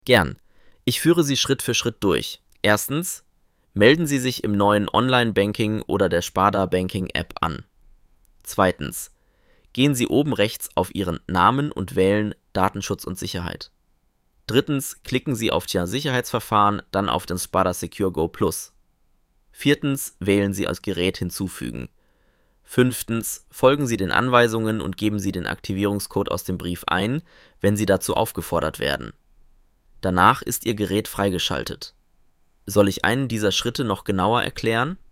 Gern. Ich führe Sie Schritt für Schritt durch. Erstens, melden Sie sich im neuen Online-Banking oder der Sparda Banking-App an. Zweitens, gehen Sie oben rechts auf Ihren Namen und wählen Datenschutz und Sicherheit. Drittens, klicken Sie auf das Sicherheitsverfahren, dann auf den Sparda Secure Go Plus. Viertens, wählen Sie als Gerät hinzufügen. Fünftens, folgen Sie den Anweisungen und geben Sie den Aktivierungscode aus dem Brief ein, wenn Sie dazu aufgefordert werden. Danach ist Ihr Gerät freigeschaltet. Soll ich einen dieser Schritte noch genauer erklären?